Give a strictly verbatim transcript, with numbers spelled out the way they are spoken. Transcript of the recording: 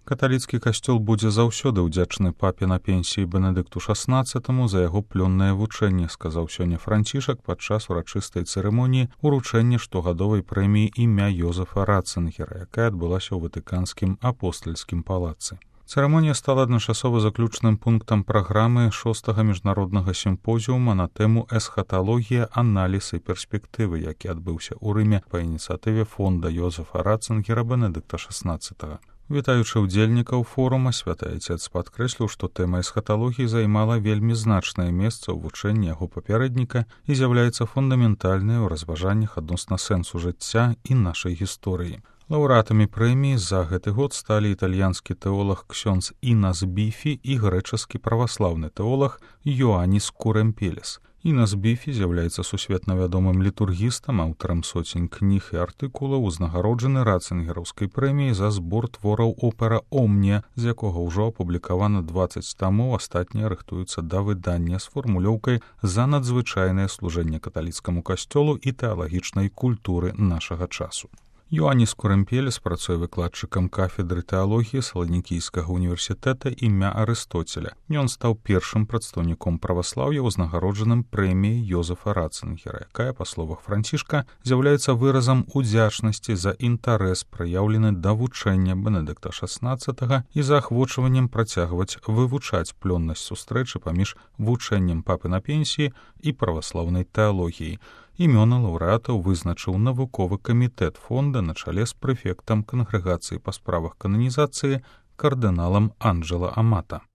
Каталіцкі касцёл будзе заўсёды ўдзячны папе на пенсіі Бенедыкту шаснаццатаму за яго плённае вучэнне, сказаў сёння Францішак падчас урачыстай цырымоніі ўручэння штогадовай прэміі імя Йозефа Ратцынгера, якая адбылася ў Ватыканскім апостальскім палацы. Цырымонія стала адначасова заключным пунктам праграмы шостага міжнароднага сімпозіума на тэму эсхаталогія, аналіз і перспектывы, які адбыўся ў Рыме па ініцыятыве фонда Йозефа Ратцынгера Бенедыкта шаснаццатага. Вітаючы ўдзельнікаў форума, святы айцец падкрэсліў, што тэма эсхаталогіі займала вельмі значнае месца ў вучэнні яго папярэдніка і з'яўляецца фундаментальнай у разважаннях адносна сэнсу жыцця і нашай гісторыі. Лаўрэатамі прэміі за гэты год сталі італьянскі тэолаг ксёндз Інас Біфі і грэчаскі праваслаўны тэолаг Йоанніс Курэмпелес. Інас Біфі з'яўляецца сусветна вядомым літургістам, аўтарам соцень кніг і артыкулаў, узнагароджаны Ратцынгераўскай прэміяй за збор твораў опера «Омнія», з якога ўжо апублікавана дваццаць тамоў, астатнія рыхтуюцца да выдання з фармулёўкай «За надзвычайнае служэнне каталіцкаму касцёлу і тэалагічнай культуры нашага часу». Йоанніс Курэмпелес працуе выкладчыкам кафедры тэалогіі Саланікійскага універсітэта імя Арыстоцеля. Ён стаў першым прадстаўніком праваслаўя, узнагароджаным прэміяй Йозефа Ратцынгера, якая, па словах Францішка, з'яўляецца выразам удзячнасці за інтарэс, праяўлены да вучэння Бенедыкта шаснаццатага і за ахвочваннем працягваць вывучаць плённасць сустрэчы паміж вучэннем папы на пенсіі і праваслаўнай тэалогіяй. Імёны лаўрэатаў вызначыў навуковы камітэт фонда на чале з прэфектам кангрэгацыі па справах кананізацыі кардыналам Анджэла Амата.